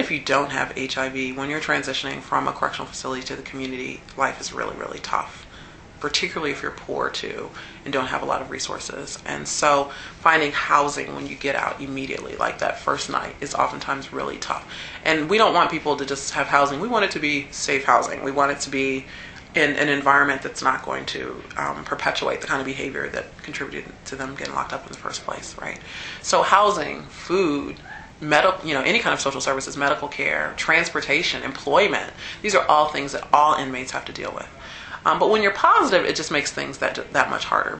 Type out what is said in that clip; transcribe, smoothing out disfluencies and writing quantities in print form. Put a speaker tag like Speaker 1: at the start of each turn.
Speaker 1: if you don't have HIV, when you're transitioning from a correctional facility to the community, life is really, really tough, particularly if you're poor too and don't have a lot of resources. And so finding housing when you get out immediately, like that first night, is oftentimes really tough. And we don't want people to just have housing. We want it to be safe housing. We want it to be in an environment that's not going to perpetuate the kind of behavior that contributed to them getting locked up in the first place, right? So housing, food, medical, any kind of social services, medical care, transportation, employment, these are all things that all inmates have to deal with. But when you're positive, it just makes things that much harder.